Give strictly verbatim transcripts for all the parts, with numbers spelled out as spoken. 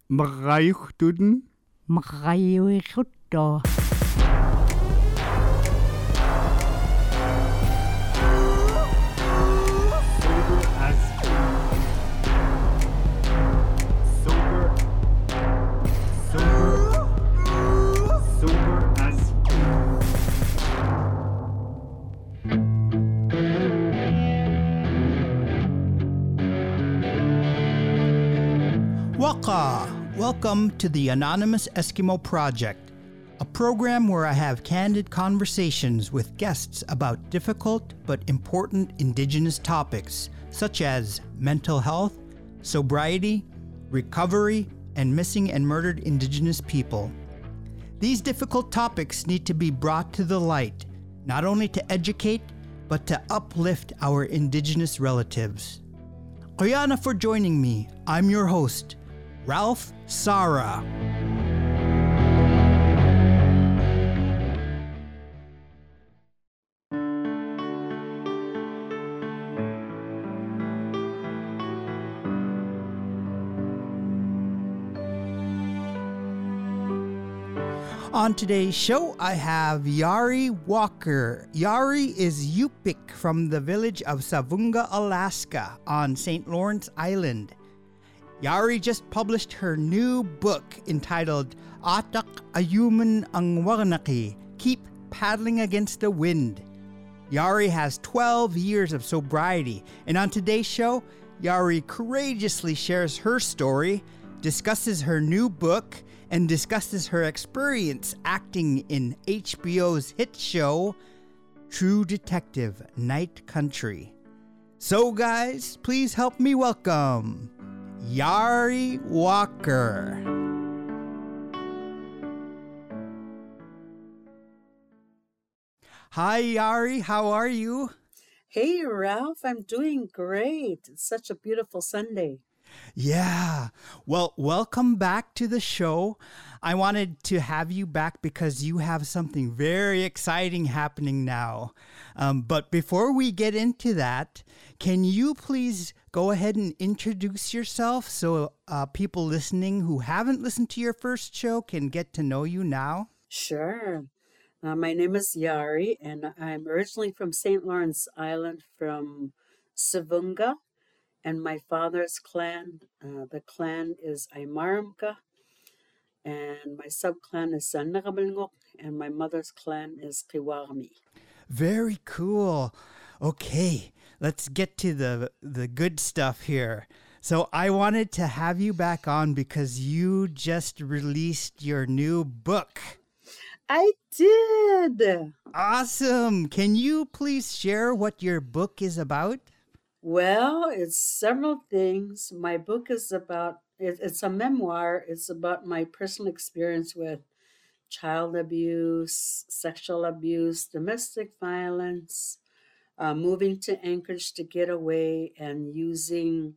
Maqayuqtuten? Maqayuiqutto. Sober as sober sober sober as Waka! Welcome to the Anonymous Eskimo Project, a program where I have candid conversations with guests about difficult but important Indigenous topics such as mental health, sobriety, recovery, and missing and murdered Indigenous people. These difficult topics need to be brought to the light, not only to educate, but to uplift our Indigenous relatives. Qayana for joining me. I'm your host, Ralph Sara. On today's show, I have Yari Walker. Yari is Yupik from the village of Savunga, Alaska on Saint Lawrence Island. Yari just published her new book entitled Atak Ayuman ang Waganaki, Keep Paddling Against the Wind. Yari has twelve years of sobriety, and on today's show, Yari courageously shares her story, discusses her new book, and discusses her experience acting in H B O's hit show, True Detective Night Country. So guys, please help me welcome Yari Walker. Hi Yari, how are you? Hey, Ralph, I'm doing great. It's such a beautiful Sunday. Yeah. Well, welcome back to the show. I wanted to have you back because you have something very exciting happening now. Um, but before we get into that, can you please go ahead and introduce yourself so uh, people listening who haven't listened to your first show can get to know you now? Sure. Uh, my name is Yari, and I'm originally from Saint Lawrence Island, from Savunga. And my father's clan, uh, the clan is Aymaramka, and my sub-clan is Sanagabalngok, and my mother's clan is Kiwarami. Very cool. Okay, let's get to the the good stuff here. So I wanted to have you back on because you just released your new book. I did. Awesome. Can you please share what your book is about? Well, it's several things. My book is about, it, it's a memoir. It's about my personal experience with child abuse, sexual abuse, domestic violence, uh, moving to Anchorage to get away, and using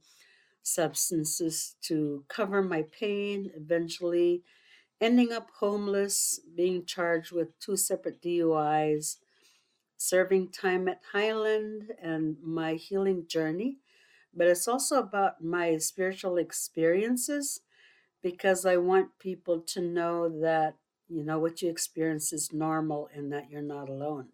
substances to cover my pain, eventually ending up homeless, being charged with two separate D U Is, serving time at Highland, and my healing journey. But it's also about my spiritual experiences, because I want people to know that, you know, what you experience is normal and that you're not alone.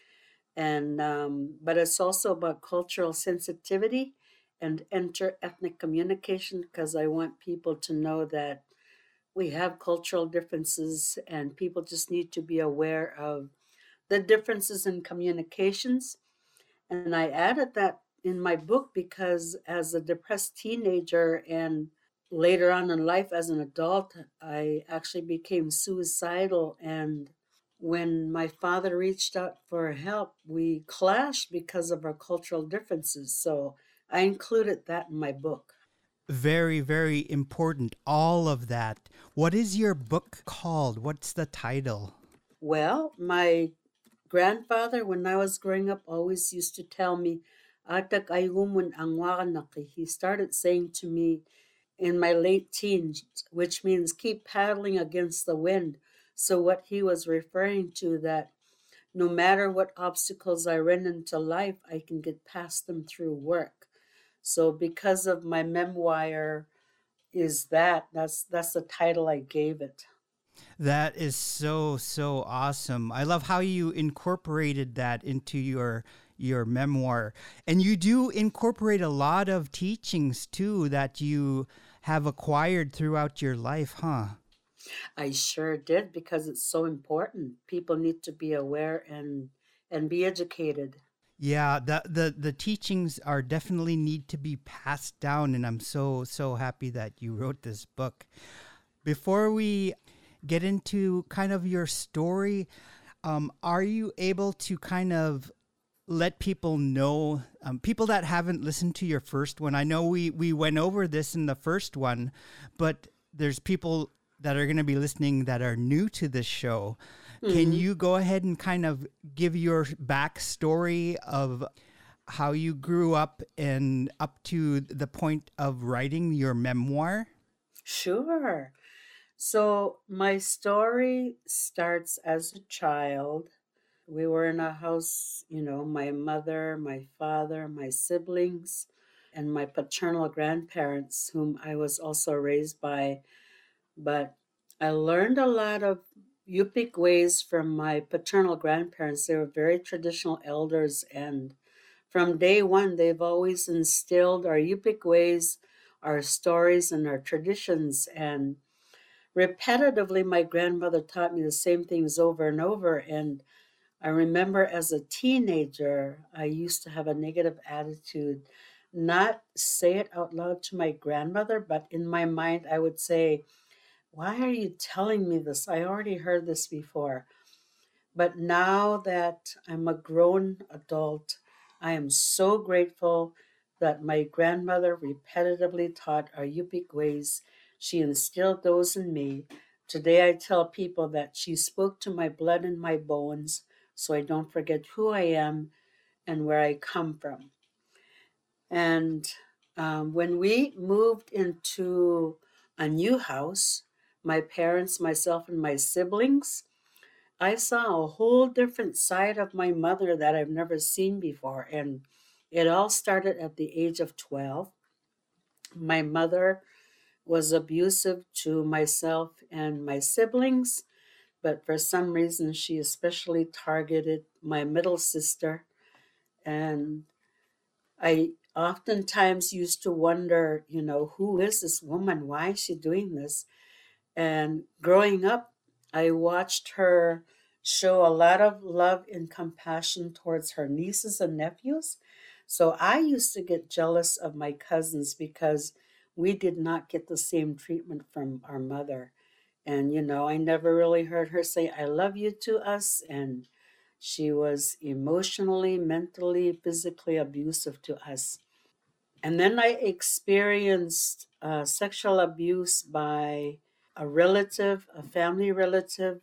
And um, but it's also about cultural sensitivity and inter-ethnic communication, because I want people to know that we have cultural differences and people just need to be aware of the differences in communications. And I added that in my book because as a depressed teenager and later on in life as an adult, I actually became suicidal. And when my father reached out for help, we clashed because of our cultural differences. So I included that in my book. Very, very important, all of that. What is your book called? What's the title? Well, my grandfather, when I was growing up, always used to tell me, "Atak ayumun ang wakanaki." He started saying to me in my late teens, which means keep paddling against the wind. So what he was referring to, that no matter what obstacles I run into life, I can get past them through work. So because of my memoir, is that. That's that's the title I gave it. That is so so awesome. I love how you incorporated that into your your memoir. And you do incorporate a lot of teachings too that you have acquired throughout your life, huh? I sure did because it's so important. People need to be aware and and be educated. Yeah, the the the teachings are definitely need to be passed down, and I'm so so happy that you wrote this book. Before we get into kind of your story, um, are you able to kind of let people know, um, people that haven't listened to your first one? I know we we went over this in the first one, but there's people that are going to be listening that are new to this show. Can Hmm. you go ahead and kind of give your backstory of how you grew up and up to the point of writing your memoir? Sure. So my story starts as a child. We were in a house, you know, my mother, my father, my siblings, and my paternal grandparents, whom I was also raised by. But I learned a lot of Yupik ways from my paternal grandparents. They were very traditional elders, and from day one, they've always instilled our Yupik ways, our stories, and our traditions. And repetitively, my grandmother taught me the same things over and over. And I remember as a teenager, I used to have a negative attitude, not say it out loud to my grandmother, but in my mind, I would say, why are you telling me this? I already heard this before. But now that I'm a grown adult, I am so grateful that my grandmother repetitively taught our Yupik ways. She instilled those in me. Today I tell people that she spoke to my blood and my bones so I don't forget who I am and where I come from. And um, when we moved into a new house, my parents, myself, and my siblings, I saw a whole different side of my mother that I've never seen before. And it all started at the age of twelve. My mother was abusive to myself and my siblings, but for some reason, she especially targeted my middle sister. And I oftentimes used to wonder, you know, who is this woman? Why is she doing this? And growing up, I watched her show a lot of love and compassion towards her nieces and nephews. So I used to get jealous of my cousins because we did not get the same treatment from our mother. And, you know, I never really heard her say, I love you to us. And she was emotionally, mentally, physically abusive to us. And then I experienced uh, sexual abuse by a relative, a family relative,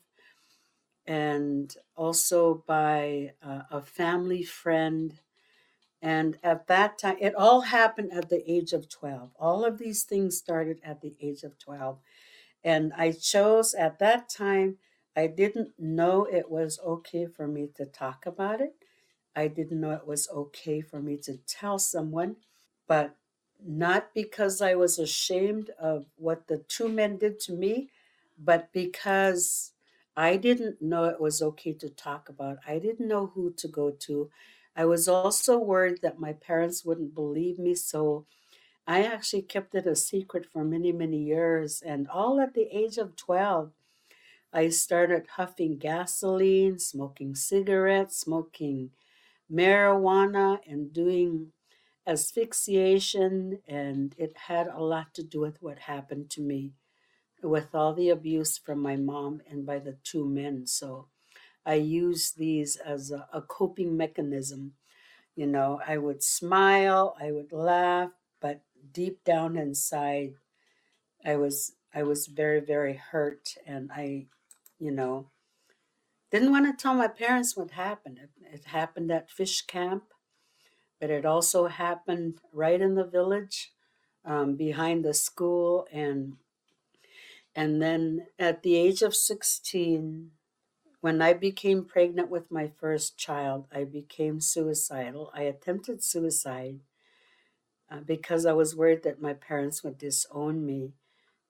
and also by uh, a family friend. And at that time, it all happened at the age of twelve. All of these things started at the age of twelve. And I chose at that time, I didn't know it was okay for me to talk about it. I didn't know it was okay for me to tell someone, but not because I was ashamed of what the two men did to me, but because I didn't know it was okay to talk about. I didn't know who to go to. I was also worried that my parents wouldn't believe me, so I actually kept it a secret for many, many years. And all at the age of twelve, I started huffing gasoline, smoking cigarettes, smoking marijuana, and doing asphyxiation, and it had a lot to do with what happened to me with all the abuse from my mom and by the two men. So I used these as a, a coping mechanism. You know, I would smile, I would laugh, but deep down inside, I was I was very, very hurt, and I, you know, didn't want to tell my parents what happened. It, it happened at fish camp, but it also happened right in the village, um, behind the school. and and then at the age of sixteen, when I became pregnant with my first child, I became suicidal. I attempted suicide uh, because I was worried that my parents would disown me.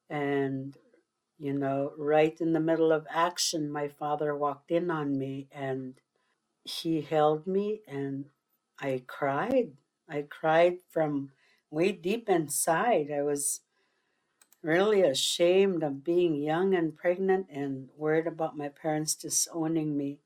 And, you know, right in the middle of action, my father walked in on me and he held me and I cried. I cried from way deep inside. I was really ashamed of being young and pregnant and worried about my parents disowning me.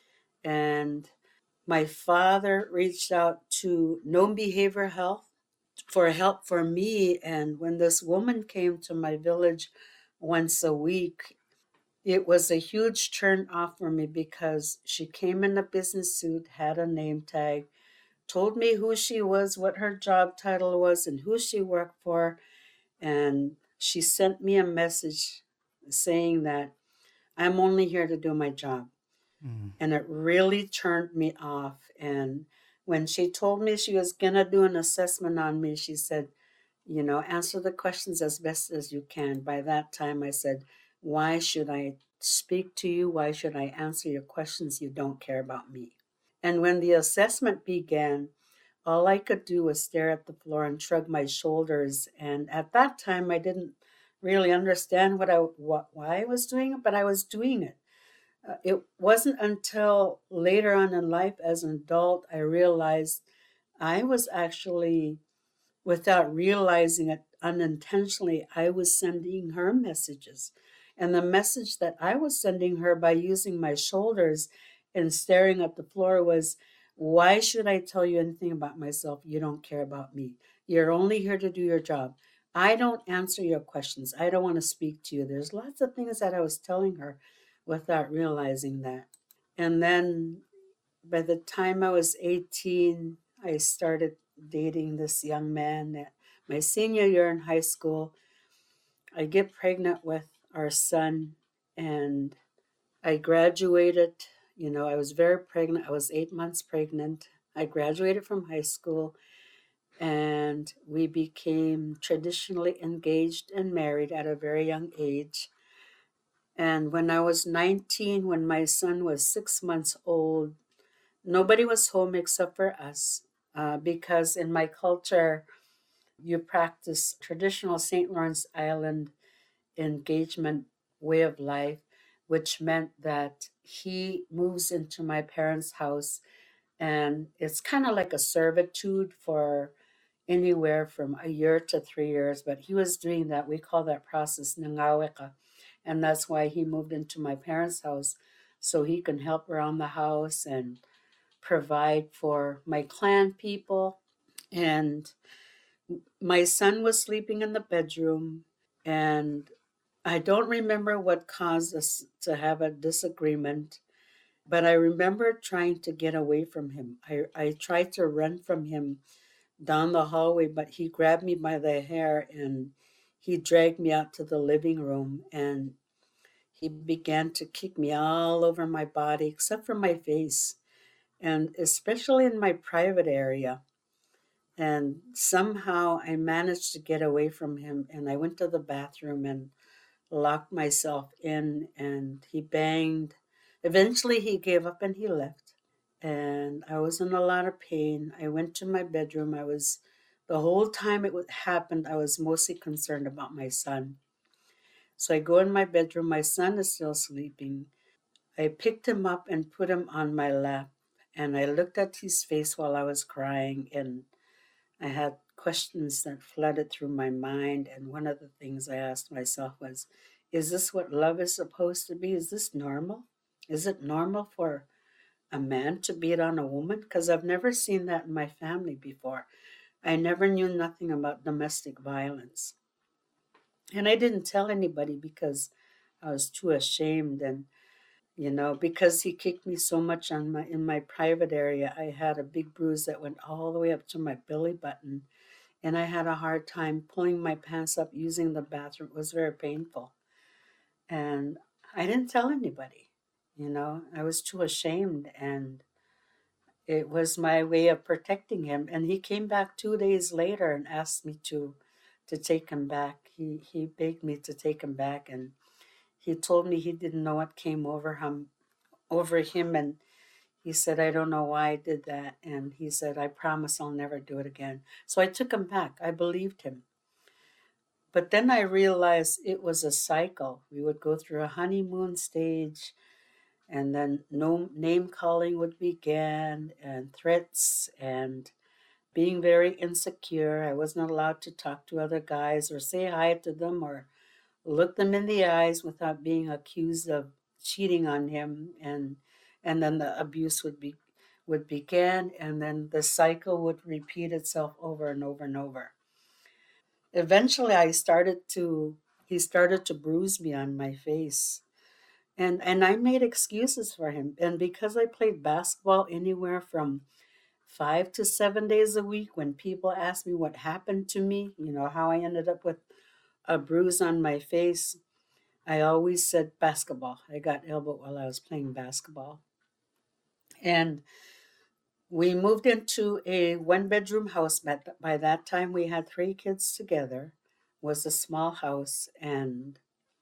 And my father reached out to Known Behavior Health for help for me. And when this woman came to my village once a week, it was a huge turn off for me because she came in a business suit, had a name tag, told me who she was, what her job title was, and who she worked for. And she sent me a message saying that I'm only here to do my job. Mm. And it really turned me off. And when she told me she was going to do an assessment on me, she said, you know, answer the questions as best as you can. By that time, I said, why should I speak to you? Why should I answer your questions? You don't care about me. And when the assessment began, all I could do was stare at the floor and shrug my shoulders. And at that time, I didn't really understand what I what, why I was doing it, but I was doing it. Uh, it wasn't until later on in life, as an adult, I realized I was actually, without realizing it unintentionally, I was sending her messages. And the message that I was sending her by using my shoulders and staring at the floor was, why should I tell you anything about myself? You don't care about me. You're only here to do your job. I don't answer your questions. I don't want to speak to you. There's lots of things that I was telling her without realizing that. And then by the time I was eighteen, I started dating this young man at my senior year in high school. I get pregnant with our son and I graduated. You know, I was very pregnant. I was eight months pregnant. I graduated from high school and we became traditionally engaged and married at a very young age. And when I was nineteen, when my son was six months old, nobody was home except for us, uh, because in my culture, you practice traditional Saint Lawrence Island engagement way of life, which meant that he moves into my parents' house, and it's kind of like a servitude for anywhere from a year to three years. But he was doing that. We call that process Nangaweka. And that's why he moved into my parents' house so he can help around the house and provide for my clan people. And my son was sleeping in the bedroom, and I don't remember what caused us to have a disagreement, but I remember trying to get away from him. I, I tried to run from him down the hallway, but he grabbed me by the hair and he dragged me out to the living room and he began to kick me all over my body except for my face and especially in my private area. And somehow I managed to get away from him and I went to the bathroom and locked myself in and he banged. Eventually he gave up and he left. And I was in a lot of pain. I went to my bedroom. I was, the whole time it happened, I was mostly concerned about my son. So I go in my bedroom. My son is still sleeping. I picked him up and put him on my lap. And I looked at his face while I was crying. And I had questions that flooded through my mind. And one of the things I asked myself was, is this what love is supposed to be? Is this normal? Is it normal for a man to beat on a woman? Because I've never seen that in my family before. I never knew nothing about domestic violence. And I didn't tell anybody because I was too ashamed. And, you know, because he kicked me so much on my in my private area, I had a big bruise that went all the way up to my belly button. And I had a hard time pulling my pants up using the bathroom. It was very painful. And I didn't tell anybody, you know, I was too ashamed. And it was my way of protecting him. And he came back two days later and asked me to to take him back. He he begged me to take him back, and he told me he didn't know what came over him over him, and he said, I don't know why I did that. And he said, I promise I'll never do it again. So I took him back. I believed him. But then I realized it was a cycle. We would go through a honeymoon stage, and then no name calling would begin, and threats, and being very insecure. I was not allowed to talk to other guys or say hi to them or look them in the eyes without being accused of cheating on him, and and then the abuse would be would begin, and then the cycle would repeat itself over and over and over. Eventually I started to he started to bruise me on my face, and and I made excuses for him. And because I played basketball anywhere from five to seven days a week, when people asked me what happened to me, you know, how I ended up with a bruise on my face, I always said basketball. I got elbowed while I was playing basketball. And we moved into a one bedroom house. But by that time, we had three kids together. It was a small house. And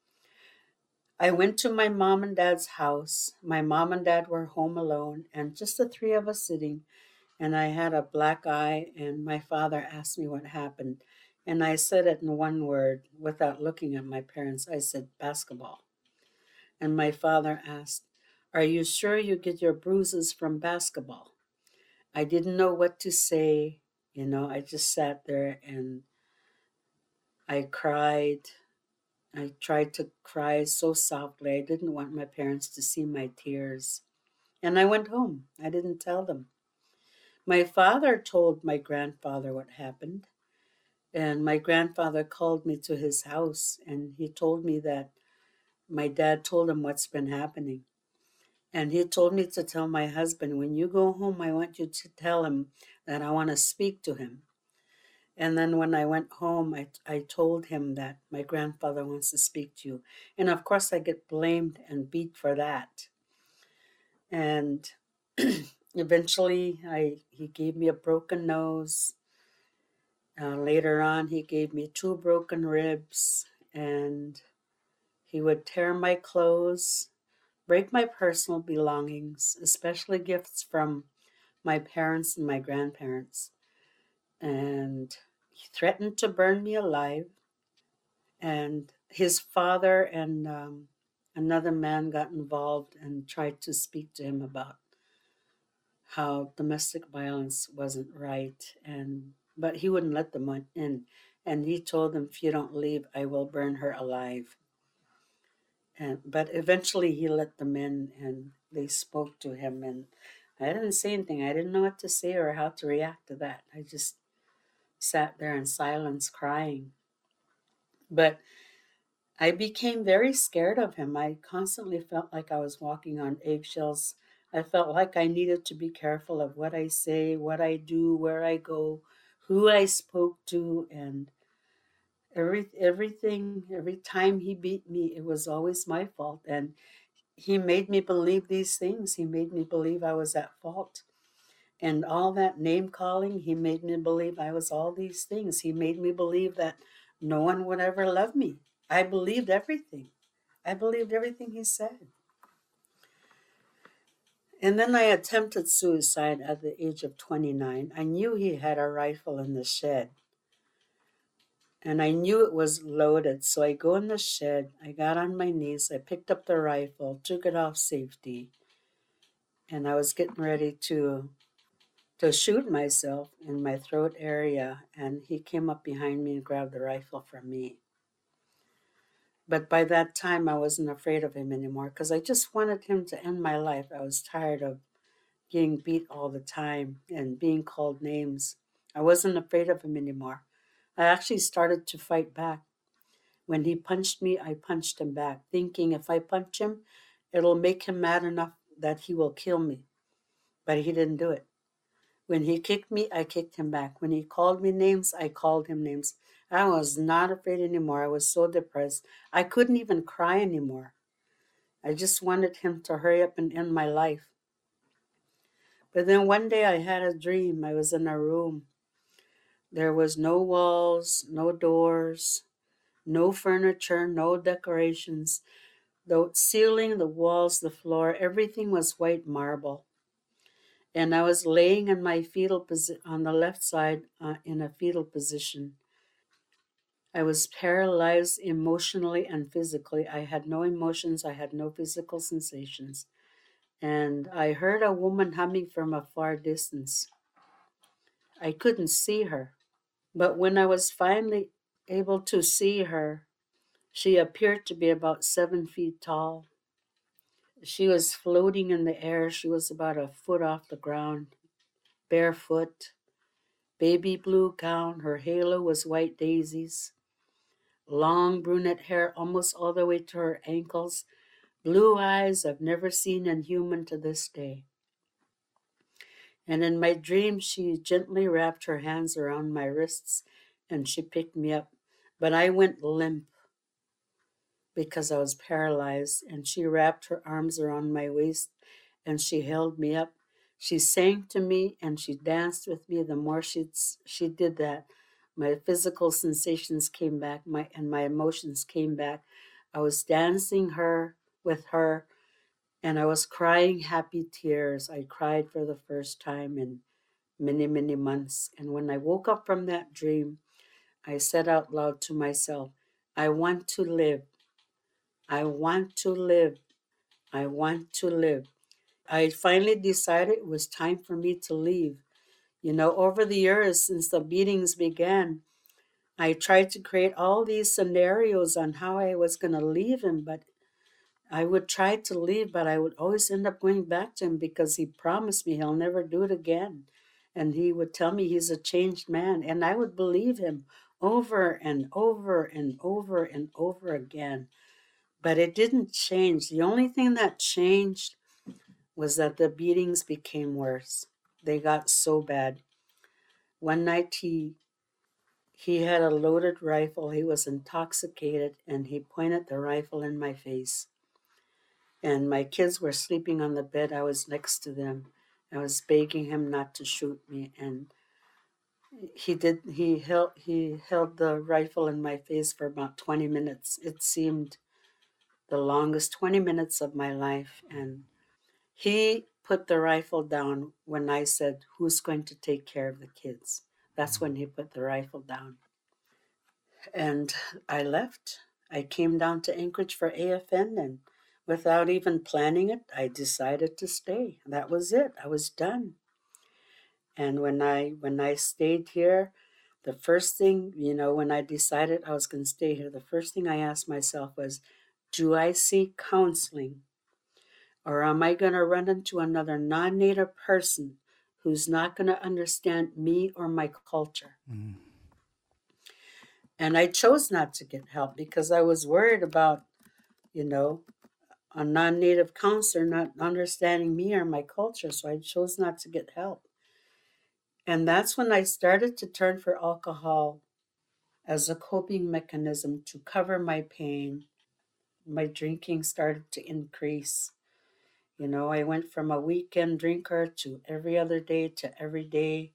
I went to my mom and dad's house. My mom and dad were home alone, and just the three of us sitting. And I had a black eye, and my father asked me what happened. And I said it in one word without looking at my parents. I said, basketball. And my father asked, are you sure you get your bruises from basketball? I didn't know what to say. You know, I just sat there and I cried. I tried to cry so softly. I didn't want my parents to see my tears. And I went home. I didn't tell them. My father told my grandfather what happened. And my grandfather called me to his house, and he told me that my dad told him what's been happening. And he told me to tell my husband, when you go home, I want you to tell him that I want to speak to him. And then when I went home, I, I told him that my grandfather wants to speak to you. And of course, I get blamed and beat for that. And eventually, I he gave me a broken nose. Uh, later on, he gave me two broken ribs, and he would tear my clothes, break my personal belongings, especially gifts from my parents and my grandparents. And he threatened to burn me alive. And his father and um, another man got involved and tried to speak to him about how domestic violence wasn't right. And but he wouldn't let them in. And he told them, if you don't leave, I will burn her alive. And but eventually he let them in, and they spoke to him, and I didn't say anything. I didn't know what to say or how to react to that. I just sat there in silence crying. But I became very scared of him. I constantly felt like I was walking on eggshells. I felt like I needed to be careful of what I say, what I do, where I go, who I spoke to, and every everything every time he beat me, it was always my fault. And he made me believe these things. He made me believe I was at fault. And all that name calling, he made me believe I was all these things. He made me believe that no one would ever love me. I believed everything. I believed everything he said. And then I attempted suicide at the age of twenty-nine. I knew he had a rifle in the shed. And I knew it was loaded. So I go in the shed, I got on my knees, I picked up the rifle, took it off safety, and I was getting ready to to shoot myself in my throat area, and he came up behind me and grabbed the rifle from me. But by that time, I wasn't afraid of him anymore because I just wanted him to end my life. I was tired of getting beat all the time and being called names. I wasn't afraid of him anymore. I actually started to fight back. When he punched me, I punched him back, thinking if I punch him, it'll make him mad enough that he will kill me. But he didn't do it. When he kicked me, I kicked him back. When he called me names, I called him names. I was not afraid anymore. I was so depressed. I couldn't even cry anymore. I just wanted him to hurry up and end my life. But then one day I had a dream. I was in a room. There was no walls, no doors, no furniture, no decorations. The ceiling, the walls, the floor, everything was white marble. And I was laying in my fetal position on the left side uh, in a fetal position. I was paralyzed emotionally and physically. I had no emotions, I had no physical sensations. And I heard a woman humming from a far distance. I couldn't see her, but when I was finally able to see her, she appeared to be about seven feet tall. She was floating in the air. She was about a foot off the ground, barefoot, baby blue gown. Her halo was white daisies, long brunette hair almost all the way to her ankles, blue eyes I've never seen in human to this day. And in my dream, she gently wrapped her hands around my wrists and she picked me up. But I went limp because I was paralyzed, and she wrapped her arms around my waist and she held me up. She sang to me and she danced with me. The more she she did that, my physical sensations came back, my and my emotions came back. I was dancing her with her, and I was crying happy tears. I cried for the first time in many, many months. And when I woke up from that dream, I said out loud to myself, I want to live. I want to live. I want to live. I finally decided it was time for me to leave. You know, over the years since the beatings began, I tried to create all these scenarios on how I was going to leave him, but I would try to leave, but I would always end up going back to him because he promised me he'll never do it again. And he would tell me he's a changed man, and I would believe him over and over and over and over again. But it didn't change. The only thing that changed was that the beatings became worse. They got so bad. One night he he had a loaded rifle. He was intoxicated, and he pointed the rifle in my face. And my kids were sleeping on the bed. I was next to them. I was begging him not to shoot me, and he did. He held he held the rifle in my face for about twenty minutes. It seemed the longest twenty minutes of my life. And he put the rifle down when I said, "Who's going to take care of the kids?" That's when he put the rifle down. And I left. I came down to Anchorage for A F N, and without even planning it, I decided to stay. That was it. I was done. And when I when I stayed here, the first thing, you know, when I decided I was going to stay here, the first thing I asked myself was, do I seek counseling? Or am I going to run into another non-Native person who's not going to understand me or my culture? Mm. And I chose not to get help because I was worried about, you know, a non-Native counselor not understanding me or my culture. So I chose not to get help. And that's when I started to turn for alcohol as a coping mechanism to cover my pain. My drinking started to increase. You know, I went from a weekend drinker to every other day to every day.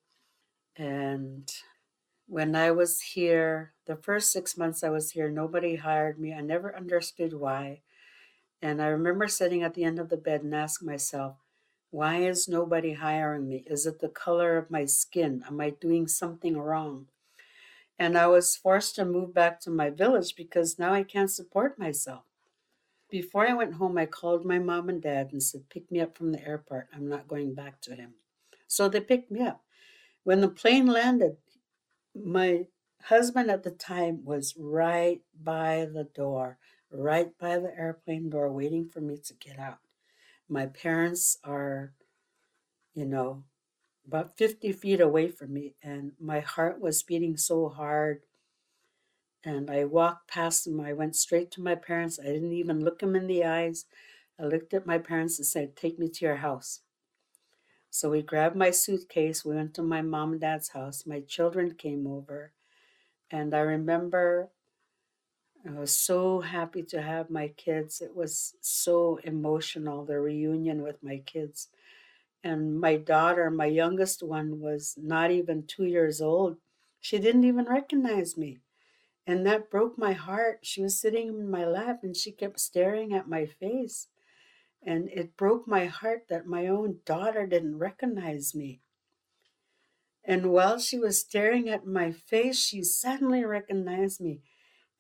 And when I was here, the first six months I was here, nobody hired me. I never understood why. And I remember sitting at the end of the bed and asking myself, why is nobody hiring me? Is it the color of my skin? Am I doing something wrong? And I was forced to move back to my village because now I can't support myself. Before I went home, I called my mom and dad and said, pick me up from the airport. I'm not going back to him. So they picked me up. When the plane landed, my husband at the time was right by the door, right by the airplane door, waiting for me to get out. My parents are, you know, about fifty feet away from me, and my heart was beating so hard. And I walked past them. I went straight to my parents. I didn't even look them in the eyes. I looked at my parents and said, take me to your house. So we grabbed my suitcase. We went to my mom and dad's house. My children came over. And I remember I was so happy to have my kids. It was so emotional, the reunion with my kids. And my daughter, my youngest one, was not even two years old. She didn't even recognize me. And that broke my heart. She was sitting in my lap and she kept staring at my face. And it broke my heart that my own daughter didn't recognize me. And while she was staring at my face, she suddenly recognized me.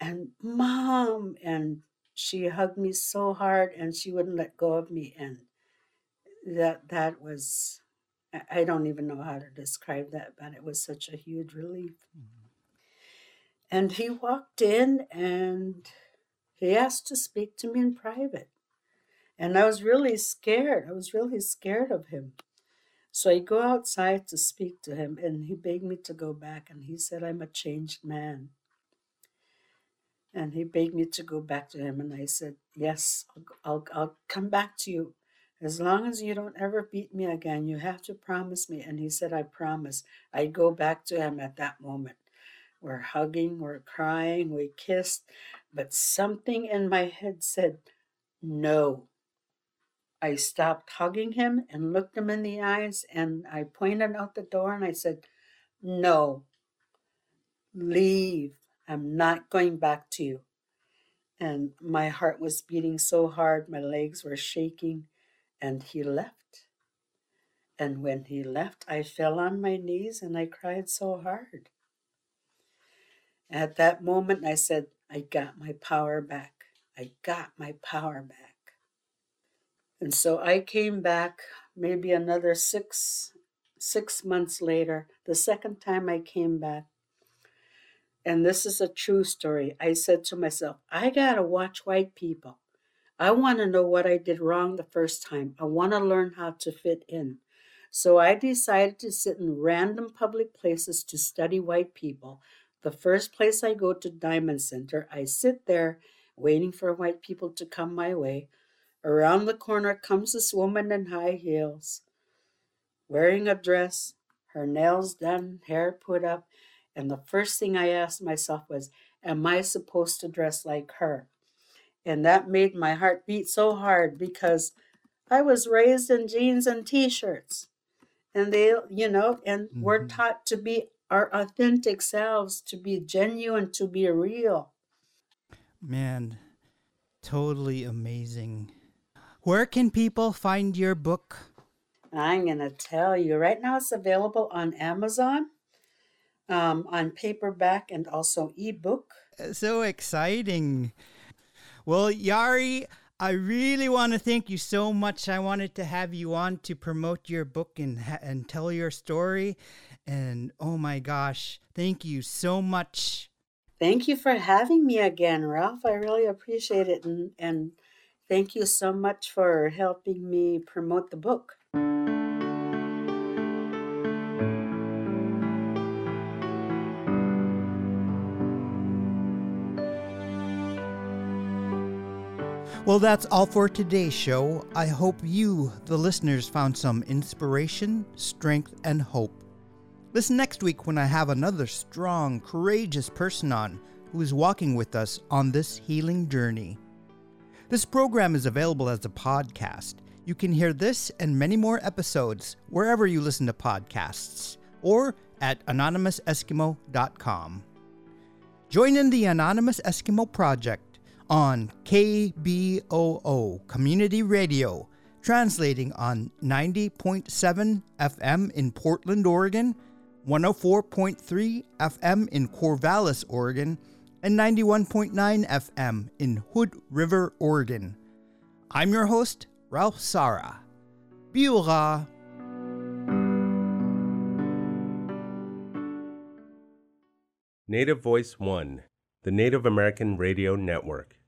and Mom, and she hugged me so hard and she wouldn't let go of me. And that that was, I I don't even know how to describe that, but it was such a huge relief. And he walked in and he asked to speak to me in private. And I was really scared. I was really scared of him. So I go outside to speak to him, and he begged me to go back. And he said, I'm a changed man. And he begged me to go back to him. And I said, yes, I'll, I'll, I'll come back to you. As long as you don't ever beat me again, you have to promise me. And he said, I promise. I go back to him at that moment. We're hugging, we're crying, we kissed. But something in my head said, no. I stopped hugging him and looked him in the eyes, and I pointed out the door and I said, no, leave. I'm not going back to you. And my heart was beating so hard, my legs were shaking, and he left. And when he left, I fell on my knees and I cried so hard. At that moment, I said, I got my power back. I got my power back. And so I came back maybe another six, six months later, the second time I came back. And this is a true story. I said to myself, I got to watch white people. I want to know what I did wrong the first time. I want to learn how to fit in. So I decided to sit in random public places to study white people. The first place I go to Diamond Center, I sit there waiting for white people to come my way. Around the corner comes this woman in high heels, wearing a dress, her nails done, hair put up. And the first thing I asked myself was, am I supposed to dress like her? And that made my heart beat so hard because I was raised in jeans and t-shirts. And they, you know, and mm-hmm. we're taught to be our authentic selves, to be genuine, to be real. Man, totally amazing. Where can people find your book? I'm going to tell you. Right now it's available on Amazon, um, on paperback, and also ebook. So exciting. Well, Yari, I really want to thank you so much. I wanted to have you on to promote your book and and tell your story. And oh my gosh, thank you so much. Thank you for having me again, Ralph. I really appreciate it. And, and thank you so much for helping me promote the book. Well, that's all for today's show. I hope you, the listeners, found some inspiration, strength, and hope. Listen next week when I have another strong, courageous person on who is walking with us on this healing journey. This program is available as a podcast. You can hear this and many more episodes wherever you listen to podcasts or at anonymous eskimo dot com. Join in the Anonymous Eskimo Project on K B O O Community Radio, translating on ninety point seven F M in Portland, Oregon, one oh four point three F M in Corvallis, Oregon, and ninety-one point nine F M in Hood River, Oregon. I'm your host, Ralph Sara. Biura. Native Voice One, the Native American Radio Network.